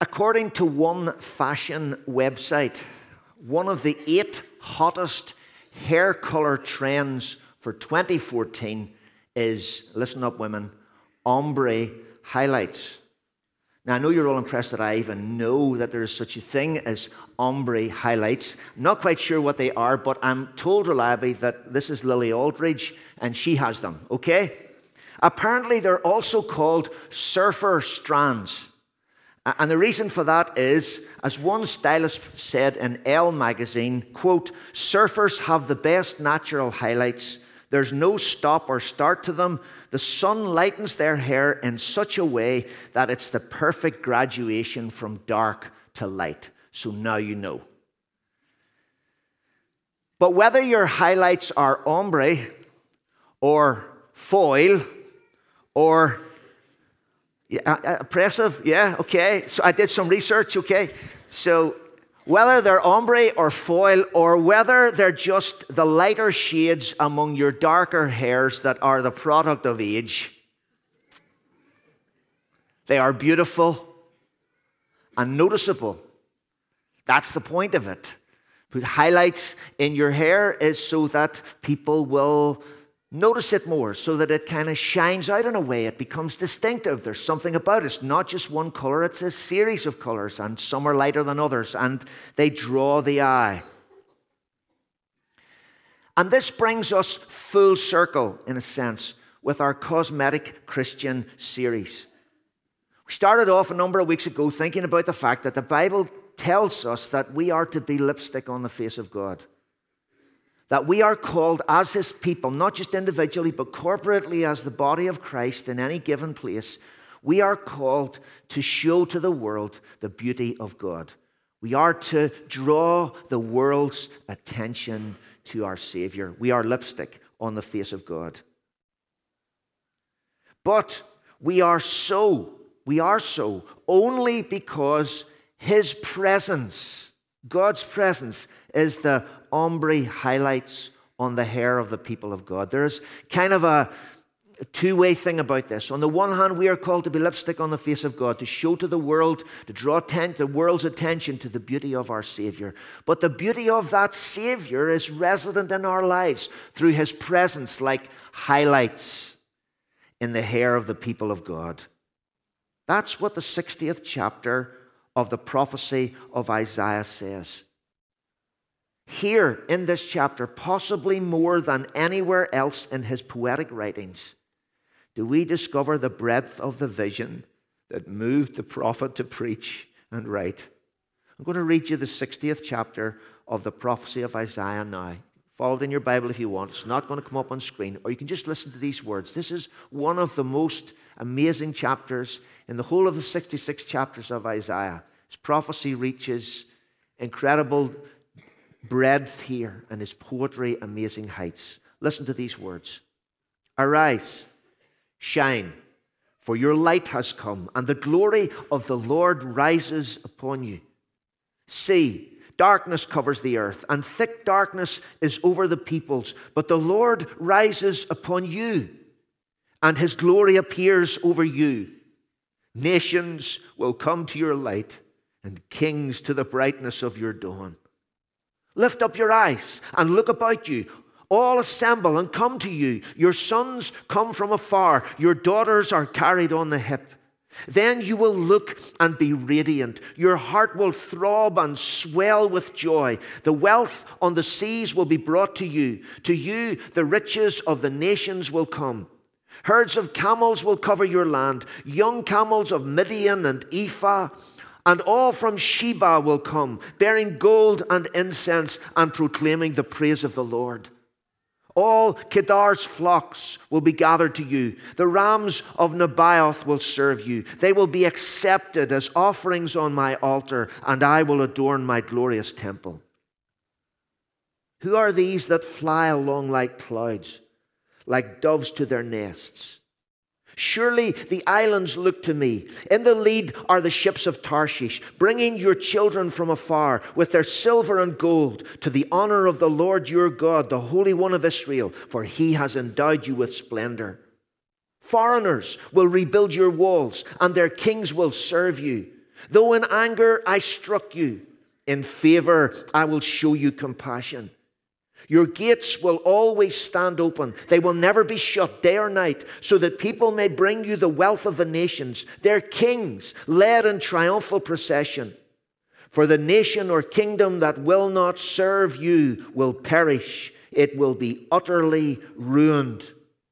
According to one fashion website, one of the 8 hottest hair color trends for 2014 is, listen up women, ombre highlights. Now I know you're all impressed that I even know that there is such a thing as ombre highlights. I'm not quite sure what they are, but I'm told reliably that this is Lily Aldridge and she has them, okay? Apparently they're also called surfer strands. And the reason for that is, as one stylist said in Elle magazine, quote, "Surfers have the best natural highlights. There's no stop or start to them. The sun lightens their hair in such a way that it's the perfect graduation from dark to light." So now you know. But whether your highlights are ombre or foil or oppressive, yeah, okay. So I did some research, okay. So whether they're ombre or foil, or whether they're just the lighter shades among your darker hairs that are the product of age, they are beautiful and noticeable. That's the point of it. Put highlights in your hair is so that people will notice it more, so that it kind of shines out in a way. It becomes distinctive. There's something about it. It's not just one color, it's a series of colors, and some are lighter than others, and they draw the eye. And this brings us full circle, in a sense, with our Cosmetic Christian series. We started off a number of weeks ago thinking about the fact that the Bible tells us that we are to be lipstick on the face of God. That we are called as His people, not just individually, but corporately as the body of Christ in any given place. We are called to show to the world the beauty of God. We are to draw the world's attention to our Savior. We are lipstick on the face of God. But we are so only because His presence, God's presence, is the ombre highlights on the hair of the people of God. There's kind of a two-way thing about this. On the one hand, we are called to be lipstick on the face of God, to show to the world, to draw the world's attention to the beauty of our Savior. But the beauty of that Savior is resident in our lives through His presence, like highlights in the hair of the people of God. That's what the 60th chapter of the prophecy of Isaiah says. Here in this chapter, possibly more than anywhere else in his poetic writings, do we discover the breadth of the vision that moved the prophet to preach and write. I'm going to read you the 60th chapter of the prophecy of Isaiah now. Follow it in your Bible if you want. It's not going to come up on screen, or you can just listen to these words. This is one of the most amazing chapters in the whole of the 66 chapters of Isaiah. His prophecy reaches incredible breadth here, and his poetry amazing heights. Listen to these words. Arise, shine, for your light has come, and the glory of the Lord rises upon you. See, darkness covers the earth, and thick darkness is over the peoples, but the Lord rises upon you, and his glory appears over you. Nations will come to your light, and kings to the brightness of your dawn. Lift up your eyes and look about you. All assemble and come to you. Your sons come from afar. Your daughters are carried on the hip. Then you will look and be radiant. Your heart will throb and swell with joy. The wealth on the seas will be brought to you. To you, the riches of the nations will come. Herds of camels will cover your land. Young camels of Midian and Ephah. And all from Sheba will come, bearing gold and incense and proclaiming the praise of the Lord. All Kedar's flocks will be gathered to you. The rams of Nebaioth will serve you. They will be accepted as offerings on my altar, and I will adorn my glorious temple. Who are these that fly along like clouds, like doves to their nests? Surely the islands look to me. In the lead are the ships of Tarshish, bringing your children from afar with their silver and gold to the honor of the Lord your God, the Holy One of Israel, for he has endowed you with splendor. Foreigners will rebuild your walls, and their kings will serve you. Though in anger I struck you, in favor I will show you compassion. Your gates will always stand open. They will never be shut day or night, so that people may bring you the wealth of the nations, their kings, led in triumphal procession. For the nation or kingdom that will not serve you will perish. It will be utterly ruined.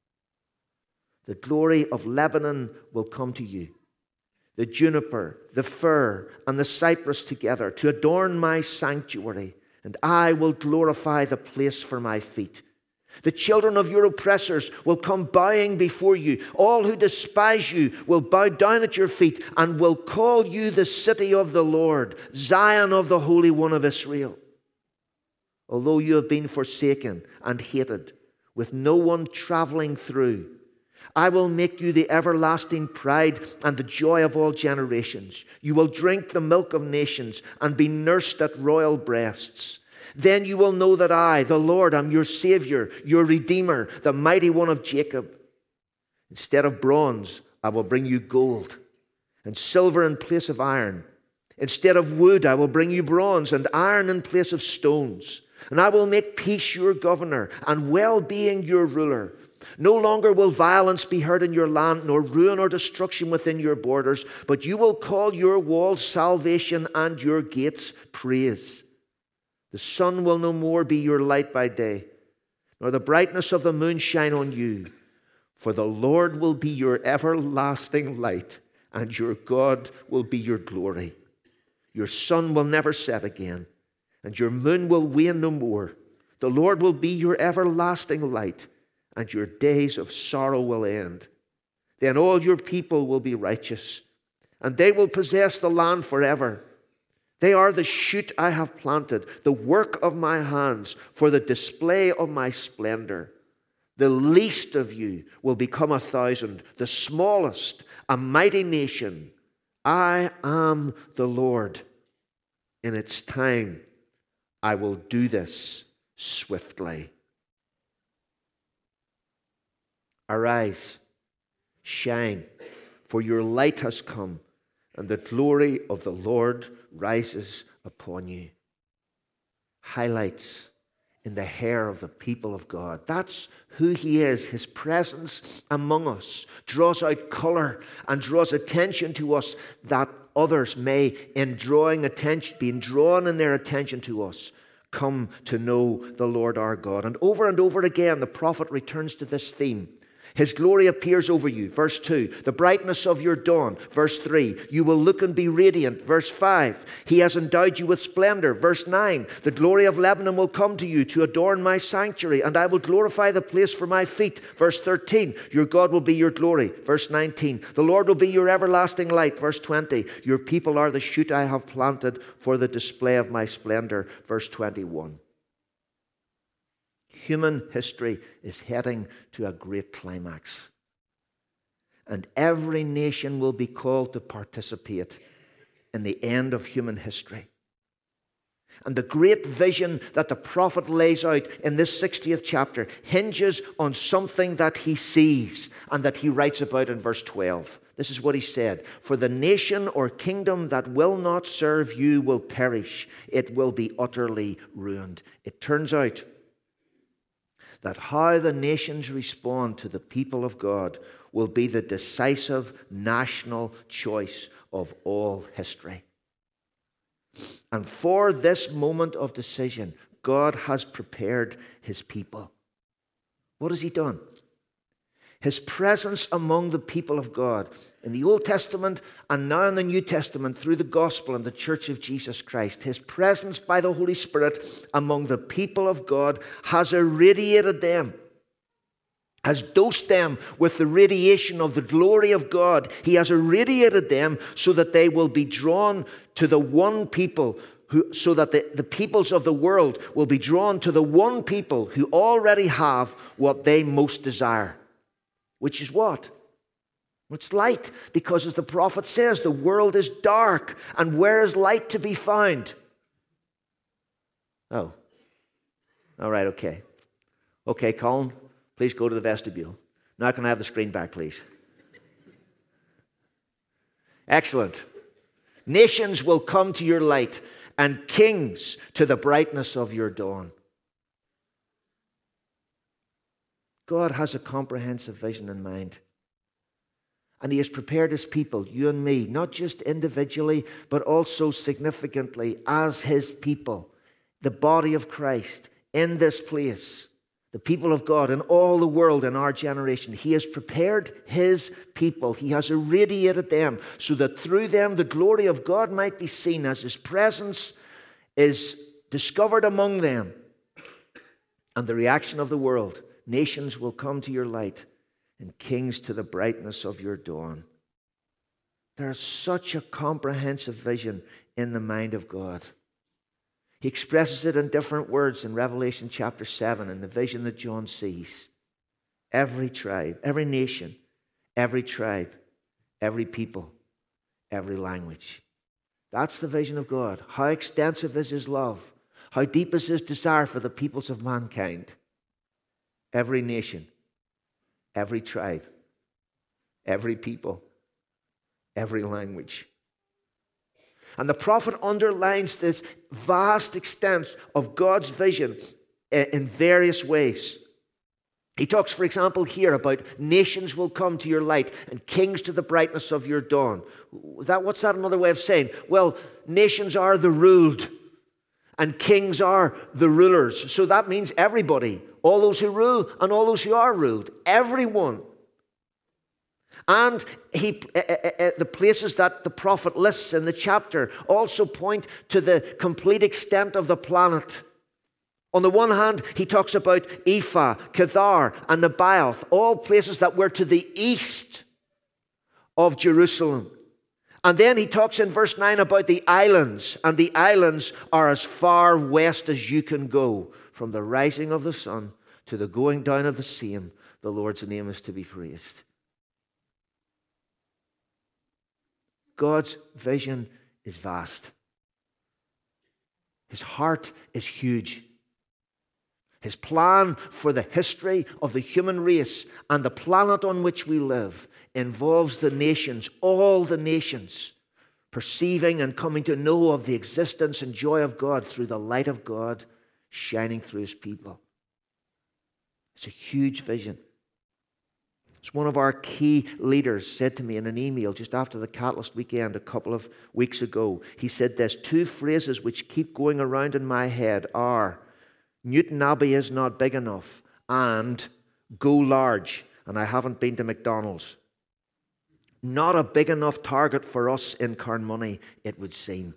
The glory of Lebanon will come to you, the juniper, the fir, and the cypress together, to adorn my sanctuary, and I will glorify the place for my feet. The children of your oppressors will come bowing before you. All who despise you will bow down at your feet and will call you the city of the Lord, Zion of the Holy One of Israel. Although you have been forsaken and hated, with no one traveling through, I will make you the everlasting pride and the joy of all generations. You will drink the milk of nations and be nursed at royal breasts. Then you will know that I, the Lord, am your Savior, your Redeemer, the mighty one of Jacob. Instead of bronze, I will bring you gold, and silver in place of iron. Instead of wood, I will bring you bronze, and iron in place of stones. And I will make peace your governor, and well-being your ruler. No longer will violence be heard in your land, nor ruin or destruction within your borders, but you will call your walls salvation and your gates praise. The sun will no more be your light by day, nor the brightness of the moon shine on you. For the Lord will be your everlasting light, and your God will be your glory. Your sun will never set again, and your moon will wane no more. The Lord will be your everlasting light, and your days of sorrow will end. Then all your people will be righteous, and they will possess the land forever. They are the shoot I have planted, the work of my hands, for the display of my splendor. The least of you will become 1,000, the smallest, a mighty nation. I am the Lord. In its time, I will do this swiftly. Arise, shine, for your light has come, and the glory of the Lord rises upon you. Highlights in the hair of the people of God. That's who He is. His presence among us draws out color and draws attention to us, that others may, in drawing attention, being drawn in their attention to us, come to know the Lord our God. And over again, the prophet returns to this theme. His glory appears over you. Verse 2, the brightness of your dawn. Verse 3, you will look and be radiant. Verse 5, He has endowed you with splendor. Verse 9, the glory of Lebanon will come to you to adorn my sanctuary, and I will glorify the place for my feet. Verse 13, your God will be your glory. Verse 19, the Lord will be your everlasting light. Verse 20, your people are the shoot I have planted for the display of my splendor. Verse 21. Human history is heading to a great climax. And every nation will be called to participate in the end of human history. And the great vision that the prophet lays out in this 60th chapter hinges on something that he sees and that he writes about in verse 12. This is what he said. For the nation or kingdom that will not serve you will perish. It will be utterly ruined. It turns out that how the nations respond to the people of God will be the decisive national choice of all history. And for this moment of decision, God has prepared His people. What has He done? His presence among the people of God in the Old Testament and now in the New Testament through the gospel and the church of Jesus Christ, His presence by the Holy Spirit among the people of God has irradiated them, has dosed them with the radiation of the glory of God. He has irradiated them so that they will be drawn to the one people so that the peoples of the world will be drawn to the one people who already have what they most desire. Which is what? It's light, because as the prophet says, the world is dark, and where is light to be found? Oh. All right, okay. Okay, Colin, please go to the vestibule. Now can I have the screen back, please? Excellent. Nations will come to your light, and kings to the brightness of your dawn. God has a comprehensive vision in mind. And he has prepared his people, you and me, not just individually, but also significantly as his people, the body of Christ in this place, the people of God in all the world in our generation. He has prepared his people. He has irradiated them so that through them the glory of God might be seen as his presence is discovered among them. And the reaction of the world, nations will come to your light, and kings to the brightness of your dawn. There's such a comprehensive vision in the mind of God. He expresses it in different words in Revelation chapter 7, in the vision that John sees. Every tribe, every nation, every tribe, every people, every language. That's the vision of God. How extensive is his love? How deep is his desire for the peoples of mankind? Every nation, every tribe, every people, every language. And the prophet underlines this vast extent of God's vision in various ways. He talks, for example, here about nations will come to your light and kings to the brightness of your dawn. What's that another way of saying? Well, nations are the ruled and kings are the rulers. So that means everybody, all those who rule and all those who are ruled, everyone. And the places that the prophet lists in the chapter also point to the complete extent of the planet. On the one hand, he talks about Ephah, Kedar, and Nebaioth, all places that were to the east of Jerusalem. And then he talks in verse 9 about the islands, and the islands are as far west as you can go. From the rising of the sun to the going down of the same, the Lord's name is to be praised. God's vision is vast. His heart is huge. His plan for the history of the human race and the planet on which we live involves the nations, all the nations, perceiving and coming to know of the existence and joy of God through the light of God shining through his people. It's a huge vision. As one of our key leaders said to me in an email just after the Catalyst weekend a couple of weeks ago, he said this: two phrases which keep going around in my head are, Newton Abbey is not big enough, and go large, and I haven't been to McDonald's. Not a big enough target for us in Carnmoney, it would seem.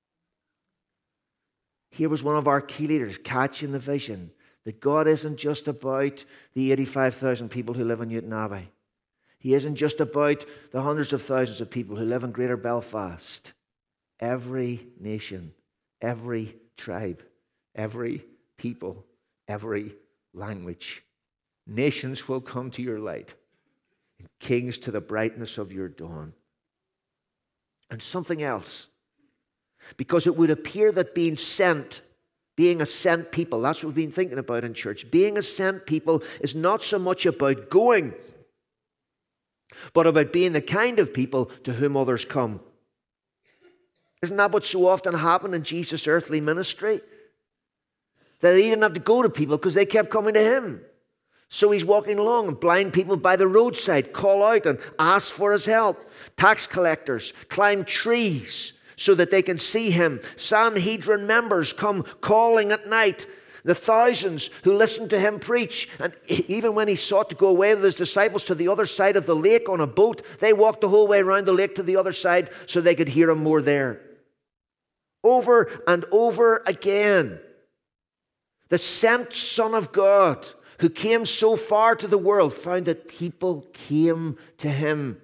Here was one of our key leaders catching the vision that God isn't just about the 85,000 people who live in Newton Abbey. He isn't just about the hundreds of thousands of people who live in Greater Belfast. Every nation, every tribe, every people, every language. Nations will come to your light, and kings to the brightness of your dawn. And something else, because it would appear that being a sent people, that's what we've been thinking about in church. Being a sent people is not so much about going, but about being the kind of people to whom others come. Isn't that what so often happened in Jesus' earthly ministry? That he didn't have to go to people because they kept coming to him. So he's walking along, and blind people by the roadside call out and ask for his help. Tax collectors climb trees so that they can see him. Sanhedrin members come calling at night. The thousands who listened to him preach. And even when he sought to go away with his disciples to the other side of the lake on a boat, they walked the whole way around the lake to the other side so they could hear him more there. Over and over again, the sent Son of God, who came so far to the world, found that people came to him.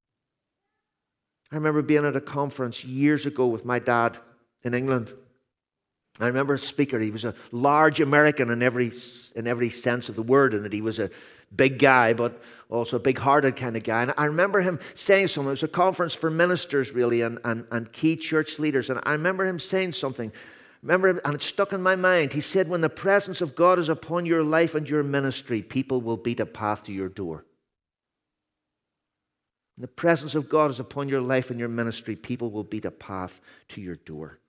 I remember being at a conference years ago with my dad in England. I remember a speaker. He was a large American in every sense of the word, and that he was a big guy, but also a big-hearted kind of guy. And I remember him saying something. It was a conference for ministers, really, and key church leaders. And I remember him saying something. Remember, and it stuck in my mind. He said, when the presence of God is upon your life and your ministry, people will beat a path to your door. When the presence of God is upon your life and your ministry, people will beat a path to your door.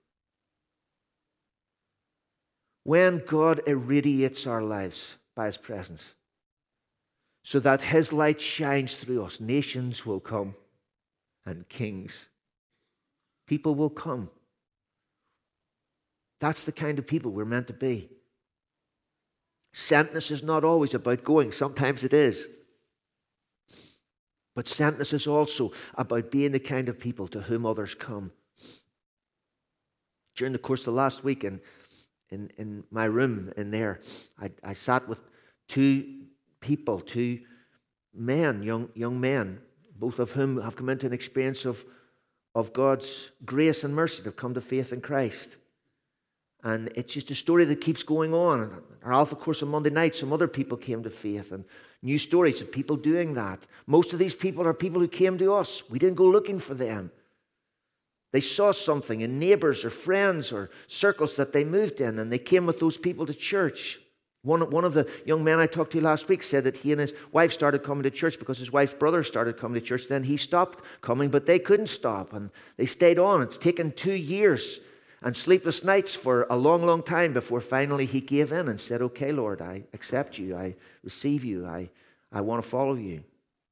When God irradiates our lives by His presence, so that His light shines through us, nations will come and kings. People will come. That's the kind of people we're meant to be. Sentness is not always about going. Sometimes it is. But sentness is also about being the kind of people to whom others come. During the course of the last week in my room in there, I sat with two men, young men, both of whom have come into an experience of God's grace and mercy. They've come to faith in Christ. And it's just a story that keeps going on. Our Alpha course on Monday night, some other people came to faith, and new stories of people doing that. Most of these people are people who came to us. We didn't go looking for them. They saw something in neighbors or friends or circles that they moved in, and they came with those people to church. One of the young men I talked to last week said that he and his wife started coming to church because his wife's brother started coming to church. Then he stopped coming, but they couldn't stop, and they stayed on. It's taken 2 years and sleepless nights for a long, long time before finally he gave in and said, okay, Lord, I accept you. I receive you. I want to follow you.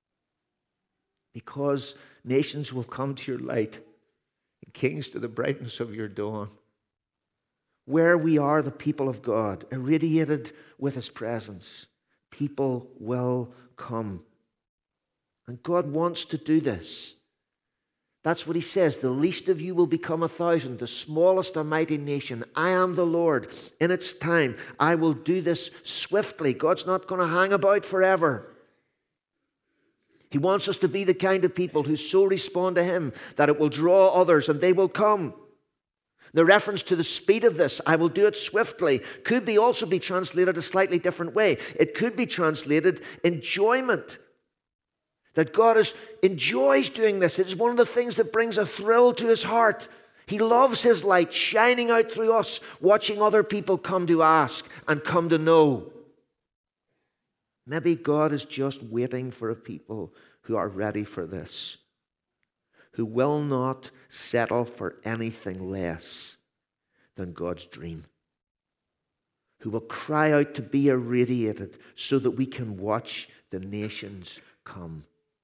Because nations will come to your light and kings to the brightness of your dawn. Where we are the people of God, irradiated with His presence, people will come. And God wants to do this. That's what He says. The least of you will become 1,000, the smallest a mighty nation. I am the Lord. In its time, I will do this swiftly. God's not going to hang about forever. He wants us to be the kind of people who so respond to Him that it will draw others and they will come. The reference to the speed of this, I will do it swiftly, could also be translated a slightly different way. It could be translated enjoyment. That God enjoys doing this. It is one of the things that brings a thrill to His heart. He loves His light shining out through us, watching other people come to ask and come to know. Maybe God is just waiting for a people who are ready for this, who will not settle for anything less than God's dream, who will cry out to be irradiated so that we can watch the nations come.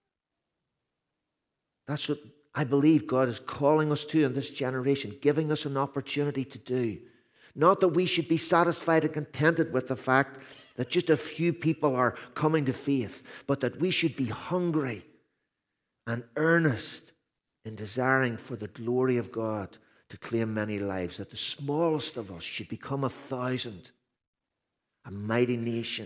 That's what I believe God is calling us to in this generation, giving us an opportunity to do. Not that we should be satisfied and contented with the fact that just a few people are coming to faith, but that we should be hungry and earnest in desiring for the glory of God to claim many lives, that the smallest of us should become 1,000, a mighty nation.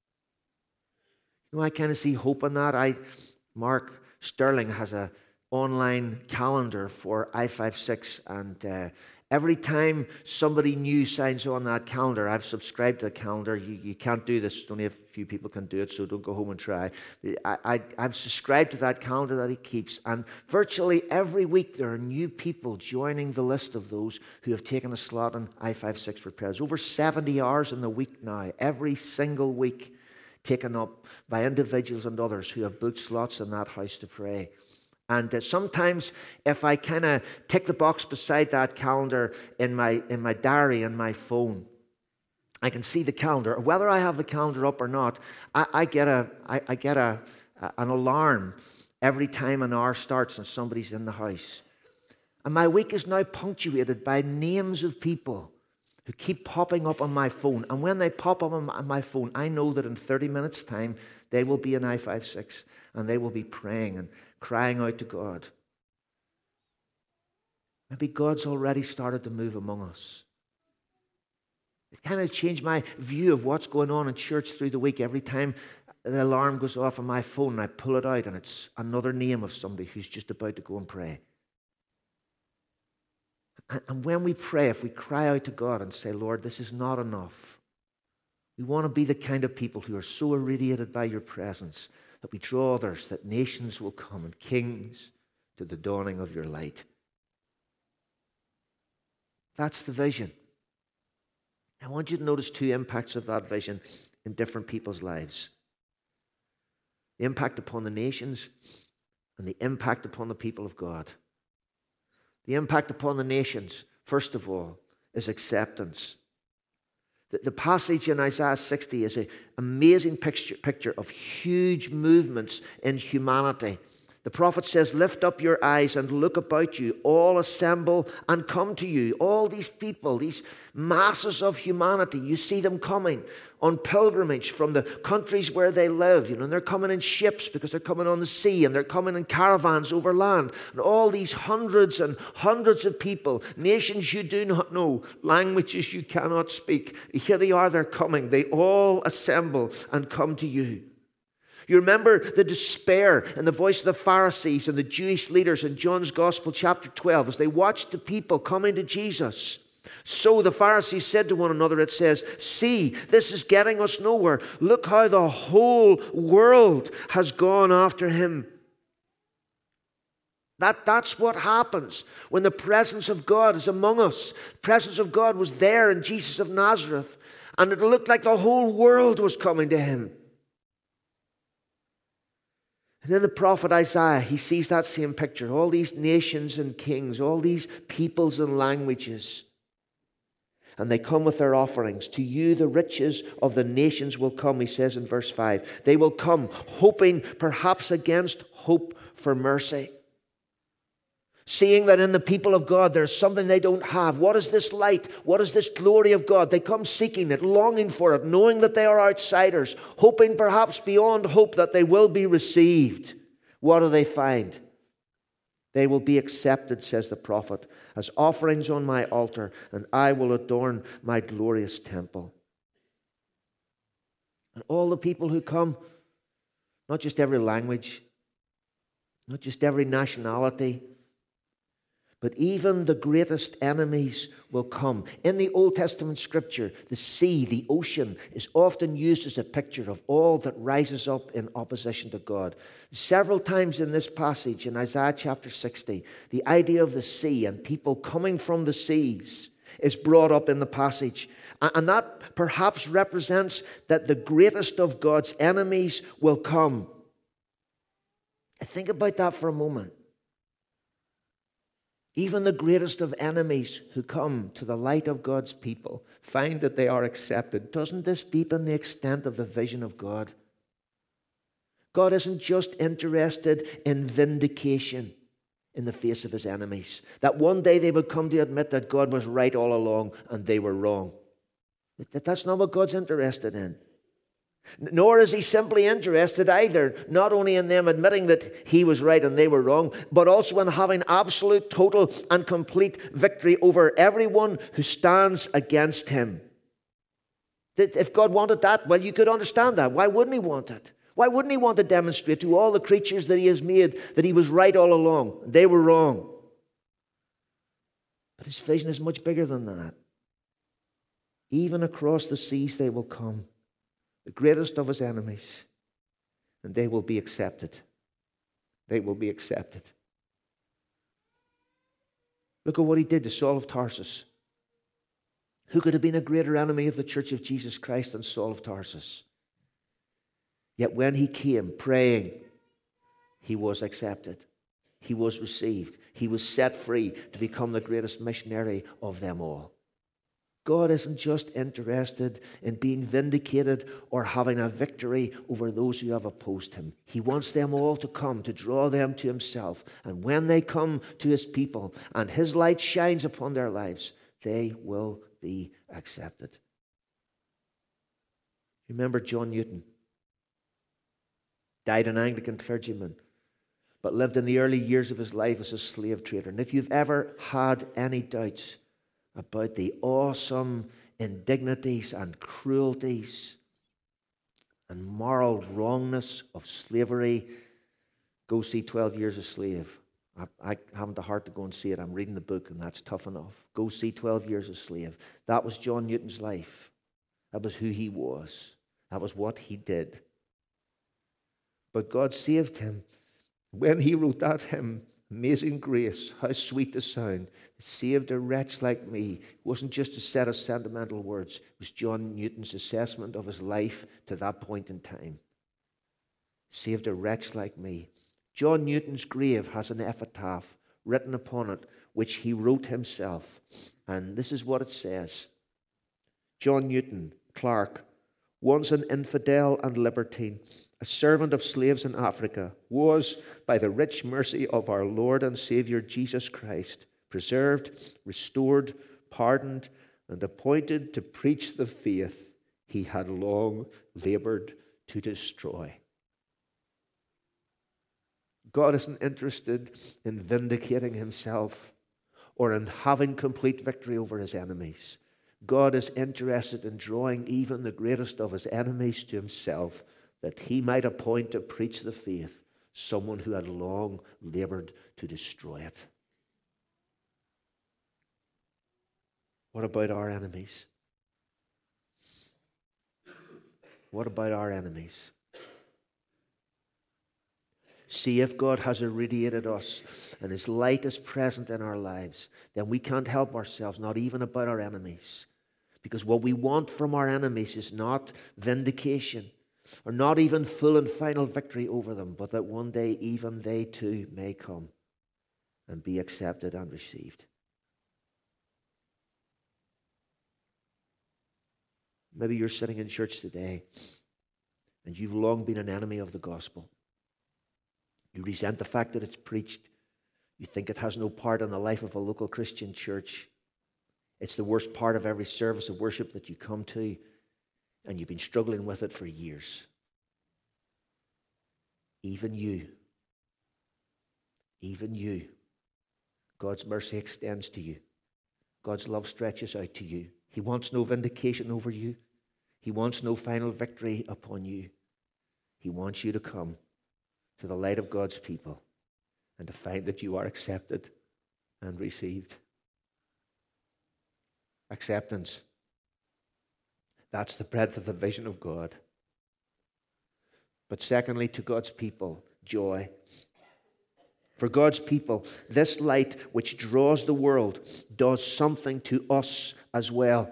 I kind of see hope in that. Mark Sterling has an online calendar for I-56, and every time somebody new signs on that calendar, I've subscribed to the calendar. You can't do this. Only a few people can do it, so don't go home and try. I've subscribed to that calendar that he keeps, and virtually every week there are new people joining the list of those who have taken a slot on I-56 for prayers. Over 70 hours in the week now, every single week, taken up by individuals and others who have booked slots in that house to pray. And sometimes if I kind of tick the box beside that calendar in my diary and my phone, I can see the calendar. Whether I have the calendar up or not, I get an alarm every time an hour starts and somebody's in the house. And my week is now punctuated by names of people who keep popping up on my phone. And when they pop up on my phone, I know that in 30 minutes' time, they will be in I-56 and they will be praying and crying out to God. Maybe God's already started to move among us. It kind of changed my view of what's going on in church through the week. Every time the alarm goes off on my phone and I pull it out and it's another name of somebody who's just about to go and pray. And when we pray, if we cry out to God and say, Lord, this is not enough, we want to be the kind of people who are so irradiated by your presence that we draw others, that nations will come and kings to the dawning of your light. That's the vision. I want you to notice two impacts of that vision in different people's lives. The impact upon the nations and the impact upon the people of God. The impact upon the nations, first of all, is acceptance. The passage in Isaiah 60 is an amazing picture of huge movements in humanity. The prophet says, lift up your eyes and look about you. All assemble and come to you. All these people, these masses of humanity, you see them coming on pilgrimage from the countries where they live. And they're coming in ships because they're coming on the sea, and they're coming in caravans over land. And all these hundreds and hundreds of people, nations you do not know, languages you cannot speak. Here they are, they're coming. They all assemble and come to you. You remember the despair in the voice of the Pharisees and the Jewish leaders in John's Gospel, chapter 12, as they watched the people coming to Jesus. So the Pharisees said to one another, it says, see, this is getting us nowhere. Look how the whole world has gone after him. That's what happens when the presence of God is among us. The presence of God was there in Jesus of Nazareth, and it looked like the whole world was coming to him. And then the prophet Isaiah, he sees that same picture. All these nations and kings, all these peoples and languages. And they come with their offerings. To you the riches of the nations will come, he says in verse 5. They will come hoping perhaps against hope for mercy. Seeing that in the people of God there's something they don't have. What is this light? What is this glory of God? They come seeking it, longing for it, knowing that they are outsiders, hoping perhaps beyond hope that they will be received. What do they find? They will be accepted, says the prophet, as offerings on my altar, and I will adorn my glorious temple. And all the people who come, not just every language, not just every nationality, but even the greatest enemies will come. In the Old Testament scripture, the sea, the ocean, is often used as a picture of all that rises up in opposition to God. Several times in this passage, in Isaiah chapter 60, the idea of the sea and people coming from the seas is brought up in the passage. And that perhaps represents that the greatest of God's enemies will come. Think about that for a moment. Even the greatest of enemies who come to the light of God's people find that they are accepted. Doesn't this deepen the extent of the vision of God? God isn't just interested in vindication in the face of his enemies. That one day they would come to admit that God was right all along and they were wrong. That's not what God's interested in. Nor is he simply interested either, not only in them admitting that he was right and they were wrong, but also in having absolute, total, and complete victory over everyone who stands against him. If God wanted that, well, you could understand that. Why wouldn't he want it? Why wouldn't he want to demonstrate to all the creatures that he has made that he was right all along? They were wrong. But his vision is much bigger than that. Even across the seas they will come. The greatest of his enemies, and they will be accepted. They will be accepted. Look at what he did to Saul of Tarsus. Who could have been a greater enemy of the church of Jesus Christ than Saul of Tarsus? Yet when he came praying, he was accepted. He was received. He was set free to become the greatest missionary of them all. God isn't just interested in being vindicated or having a victory over those who have opposed him. He wants them all to come, to draw them to himself. And when they come to his people and his light shines upon their lives, they will be accepted. Remember John Newton? Died an Anglican clergyman, but lived in the early years of his life as a slave trader. And if you've ever had any doubts about the awesome indignities and cruelties and moral wrongness of slavery, go see 12 Years a Slave. I haven't the heart to go and see it. I'm reading the book, and that's tough enough. Go see 12 Years a Slave. That was John Newton's life. That was who he was. That was what he did. But God saved him. When he wrote that hymn, Amazing Grace, how sweet the sound, it saved a wretch like me. It wasn't just a set of sentimental words. It was John Newton's assessment of his life to that point in time. Saved a wretch like me. John Newton's grave has an epitaph written upon it, which he wrote himself. And this is what it says. John Newton, Clark, once an infidel and libertine, a servant of slaves in Africa, was, by the rich mercy of our Lord and Saviour Jesus Christ, preserved, restored, pardoned, and appointed to preach the faith he had long labored to destroy. God isn't interested in vindicating himself or in having complete victory over his enemies. God is interested in drawing even the greatest of his enemies to himself, that he might appoint to preach the faith someone who had long labored to destroy it. What about our enemies? What about our enemies? See, if God has irradiated us and his light is present in our lives, then we can't help ourselves, not even about our enemies. Because what we want from our enemies is not vindication or not even full and final victory over them, but that one day even they too may come and be accepted and received. Maybe you're sitting in church today and you've long been an enemy of the gospel. You resent the fact that it's preached. You think it has no part in the life of a local Christian church. It's the worst part of every service of worship that you come to, and you've been struggling with it for years. Even you, God's mercy extends to you. God's love stretches out to you. He wants no vindication over you. He wants no final victory upon you. He wants you to come to the light of God's people and to find that you are accepted and received. Acceptance. That's the breadth of the vision of God. But secondly, to God's people, joy. For God's people, this light which draws the world does something to us as well.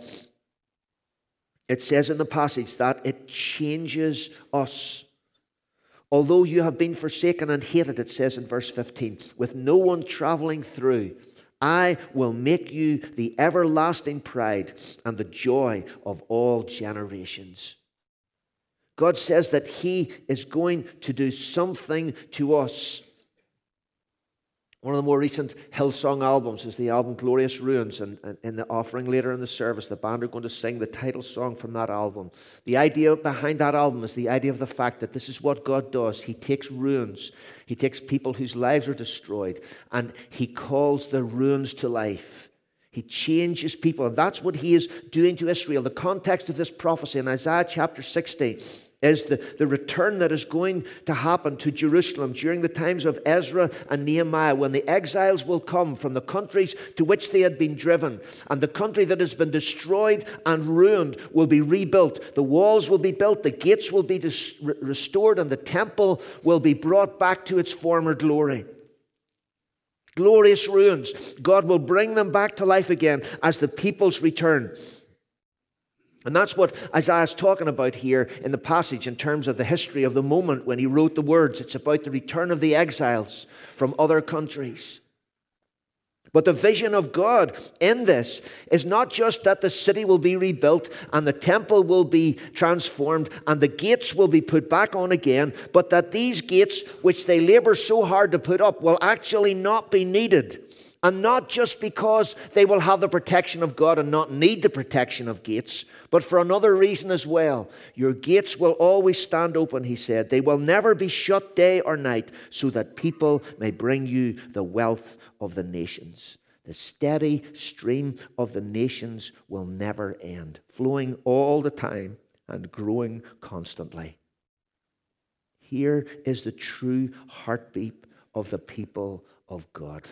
It says in the passage that it changes us. Although you have been forsaken and hated, it says in verse 15, with no one traveling through, I will make you the everlasting pride and the joy of all generations. God says that he is going to do something to us. One of the more recent Hillsong albums is the album Glorious Ruins, and in the offering later in the service, the band are going to sing the title song from that album. The idea behind that album is the idea of the fact that this is what God does. He takes ruins, he takes people whose lives are destroyed, and he calls the ruins to life. He changes people, and that's what he is doing to Israel. The context of this prophecy in Isaiah chapter 60 is the return that is going to happen to Jerusalem during the times of Ezra and Nehemiah, when the exiles will come from the countries to which they had been driven, and the country that has been destroyed and ruined will be rebuilt. The walls will be built, the gates will be restored, and the temple will be brought back to its former glory. Glorious ruins. God will bring them back to life again as the peoples return. And that's what Isaiah is talking about here in the passage in terms of the history of the moment when he wrote the words. It's about the return of the exiles from other countries. But the vision of God in this is not just that the city will be rebuilt and the temple will be transformed and the gates will be put back on again, but that these gates, which they labor so hard to put up, will actually not be needed. And not just because they will have the protection of God and not need the protection of gates, but for another reason as well. Your gates will always stand open, he said. They will never be shut day or night, so that people may bring you the wealth of the nations. The steady stream of the nations will never end, flowing all the time and growing constantly. Here is the true heartbeat of the people of God.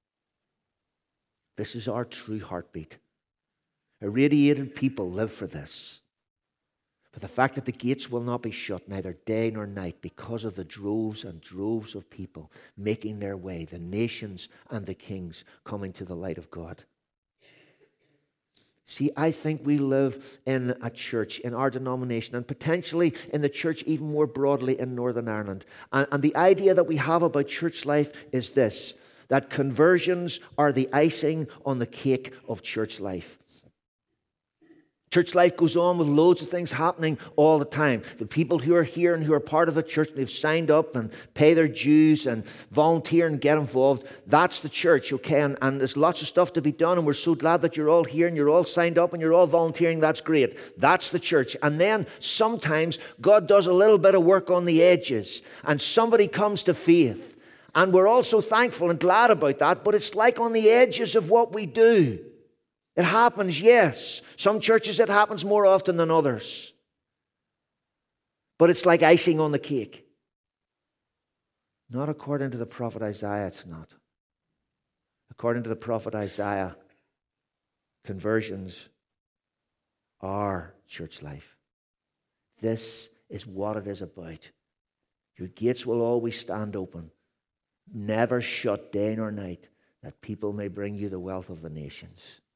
This is our true heartbeat. Irradiated people live for this. But the fact that the gates will not be shut neither day nor night because of the droves and droves of people making their way, the nations and the kings coming to the light of God. See, I think we live in a church, in our denomination, and potentially in the church even more broadly in Northern Ireland. And the idea that we have about church life is this, that conversions are the icing on the cake of church life. Church life goes on with loads of things happening all the time. The people who are here and who are part of the church and who've signed up and pay their dues and volunteer and get involved, that's the church, okay? And there's lots of stuff to be done, and we're so glad that you're all here and you're all signed up and you're all volunteering. That's great. That's the church. And then sometimes God does a little bit of work on the edges and somebody comes to faith. And we're all so thankful and glad about that, but it's like on the edges of what we do. It happens, yes. Some churches it happens more often than others. But it's like icing on the cake. Not according to the prophet Isaiah, it's not. According to the prophet Isaiah, conversions are church life. This is what it is about. Your gates will always stand open, never shut day nor night, that people may bring you the wealth of the nations.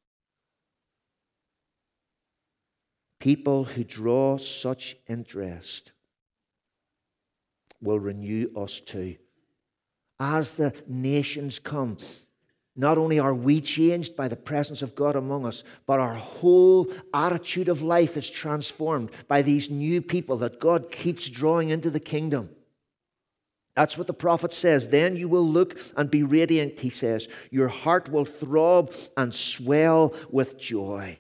People who draw such interest will renew us too. As the nations come, not only are we changed by the presence of God among us, but our whole attitude of life is transformed by these new people that God keeps drawing into the kingdom. That's what the prophet says. Then you will look and be radiant, he says. Your heart will throb and swell with joy.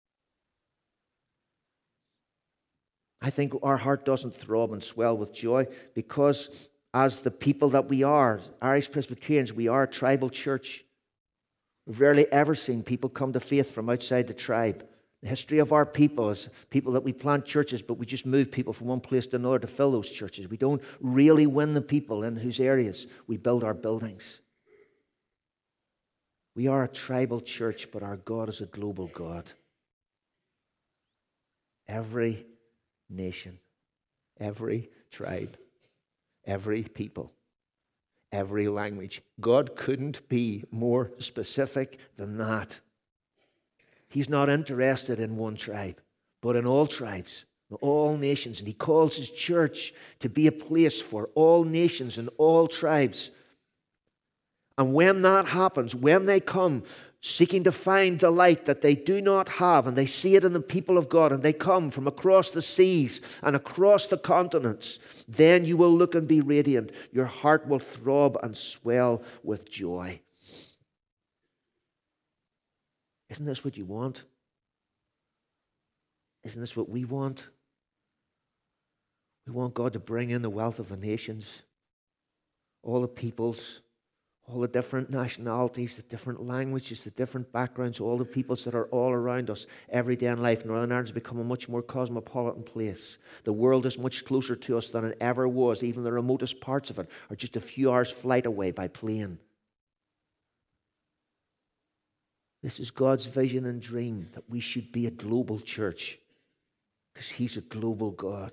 I think our heart doesn't throb and swell with joy because as the people that we are, Irish Presbyterians, we are a tribal church. We've rarely ever seen people come to faith from outside the tribe. The history of our people is people that we plant churches, but we just move people from one place to another to fill those churches. We don't really win the people in whose areas we build our buildings. We are a tribal church, but our God is a global God. Every nation, every tribe, every people, every language. God couldn't be more specific than that. He's not interested in one tribe, but in all tribes, all nations. And he calls his church to be a place for all nations and all tribes. And when that happens, when they come seeking to find the light that they do not have, and they see it in the people of God, and they come from across the seas and across the continents, then you will look and be radiant. Your heart will throb and swell with joy. Isn't this what you want? Isn't this what we want? We want God to bring in the wealth of the nations, all the peoples, all the different nationalities, the different languages, the different backgrounds, all the peoples that are all around us every day in life. Northern Ireland has become a much more cosmopolitan place. The world is much closer to us than it ever was. Even the remotest parts of it are just a few hours' flight away by plane. This is God's vision and dream, that we should be a global church, because He's a global God.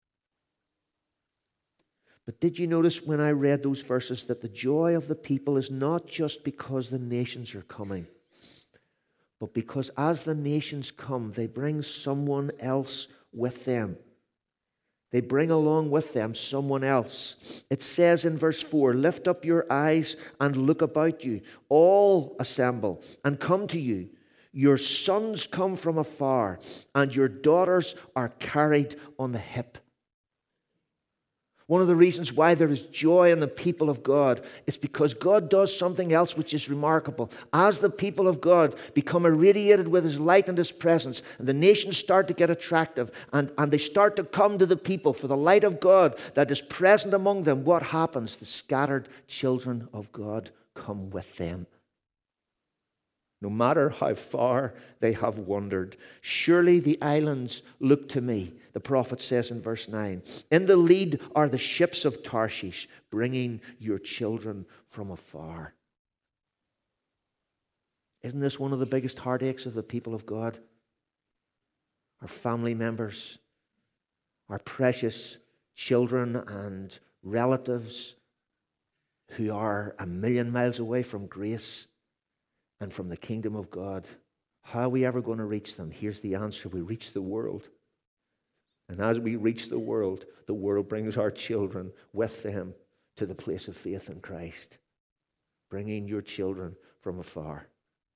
But did you notice when I read those verses that the joy of the people is not just because the nations are coming, but because as the nations come, they bring someone else with them. They bring along with them someone else. It says in verse 4, lift up your eyes and look about you. All assemble and come to you. Your sons come from afar, and your daughters are carried on the hip. One of the reasons why there is joy in the people of God is because God does something else which is remarkable. As the people of God become irradiated with His light and His presence, and the nations start to get attractive, and they start to come to the people for the light of God that is present among them, what happens? The scattered children of God come with them. No matter how far they have wandered, surely the islands look to me, the prophet says in verse 9. In the lead are the ships of Tarshish, bringing your children from afar. Isn't this one of the biggest heartaches of the people of God? Our family members, our precious children and relatives who are 1,000,000 miles away from grace and from the kingdom of God. How are we ever going to reach them? Here's the answer. We reach the world. And as we reach the world brings our children with them to the place of faith in Christ. Bringing your children from afar.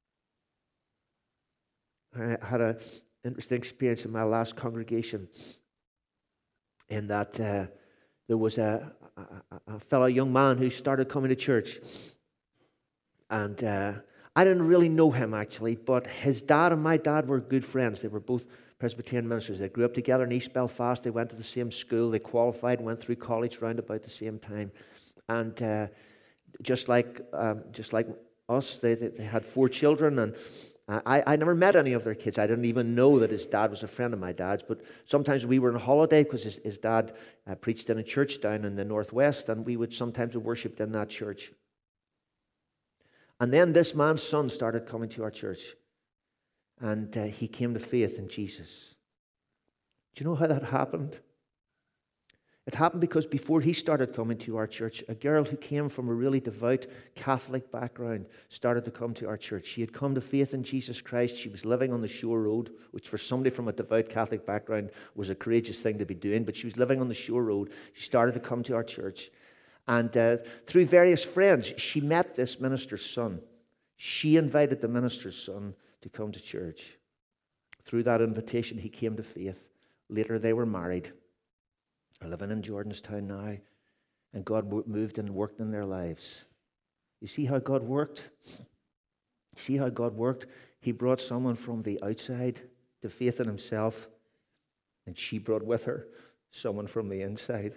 I had an interesting experience in my last congregation in that there was a fellow young man who started coming to church. And I didn't really know him, actually, but his dad and my dad were good friends. They were both Presbyterian ministers. They grew up together in East Belfast. They went to the same school. They qualified and went through college round about the same time. And just like us, they had 4 children. And I never met any of their kids. I didn't even know that his dad was a friend of my dad's. But sometimes we were on holiday because his dad preached in a church down in the northwest, and we would sometimes have worshipped in that church. And then this man's son started coming to our church. And he came to faith in Jesus. Do you know how that happened? It happened because before he started coming to our church, a girl who came from a really devout Catholic background started to come to our church. She had come to faith in Jesus Christ. She was living on the Shore Road, which for somebody from a devout Catholic background was a courageous thing to be doing. But she was living on the Shore Road. She started to come to our church. And through various friends, she met this minister's son. She invited the minister's son to come to church. Through that invitation, he came to faith. Later, they were married. They're living in Jordanstown now. And God moved and worked in their lives. You see how God worked? See how God worked? He brought someone from the outside to faith in himself. And she brought with her someone from the inside.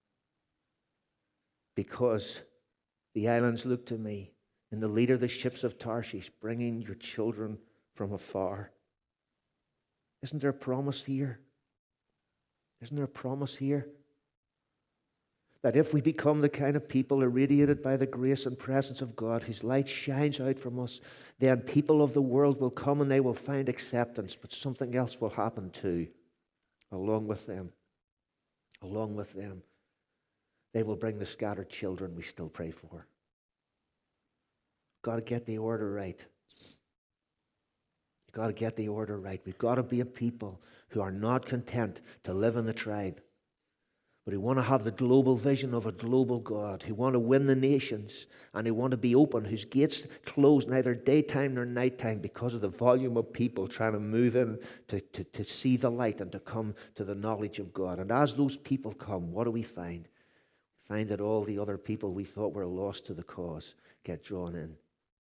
Because the islands look to me, and the leader of the ships of Tarshish, bringing your children from afar. Isn't there a promise here? Isn't there a promise here? That if we become the kind of people irradiated by the grace and presence of God, whose light shines out from us, then people of the world will come and they will find acceptance, but something else will happen too, along with them. Along with them. They will bring the scattered children we still pray for. Got to get the order right. You've got to get the order right. We've got to be a people who are not content to live in the tribe, but who want to have the global vision of a global God, who want to win the nations, and who want to be open, whose gates close neither daytime nor nighttime because of the volume of people trying to move in to see the light and to come to the knowledge of God. And as those people come, what do we find? We find that all the other people we thought were lost to the cause get drawn in.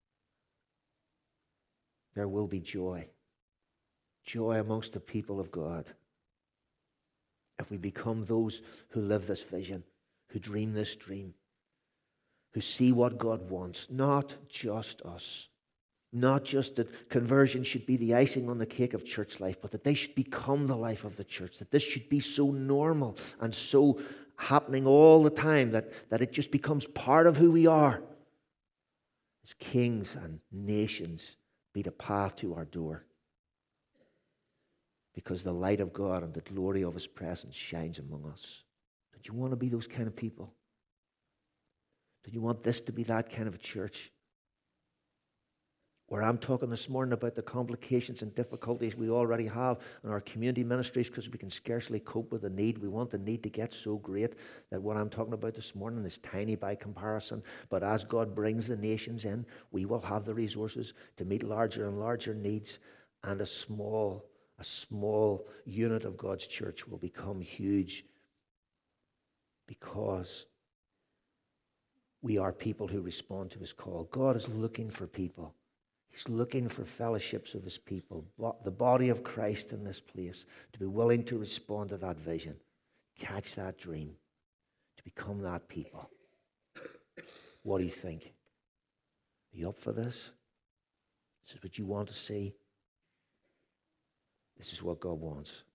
There will be joy. Joy amongst the people of God. If we become those who live this vision, who dream this dream, who see what God wants, not just us. Not just that conversion should be the icing on the cake of church life, but that they should become the life of the church, that this should be so normal and so happening all the time that it just becomes part of who we are. As kings and nations be the path to our door. Because the light of God and the glory of His presence shines among us. Don't you want to be those kind of people? Do you want this to be that kind of a church? Where I'm talking this morning about the complications and difficulties we already have in our community ministries because we can scarcely cope with the need. We want the need to get so great that what I'm talking about this morning is tiny by comparison. But as God brings the nations in, we will have the resources to meet larger and larger needs, and a small unit of God's church will become huge because we are people who respond to His call. God is looking for people. He's looking for fellowships of His people, the body of Christ in this place, to be willing to respond to that vision, catch that dream, to become that people. What do you think? Are you up for this? This is what you want to see. This is what God wants.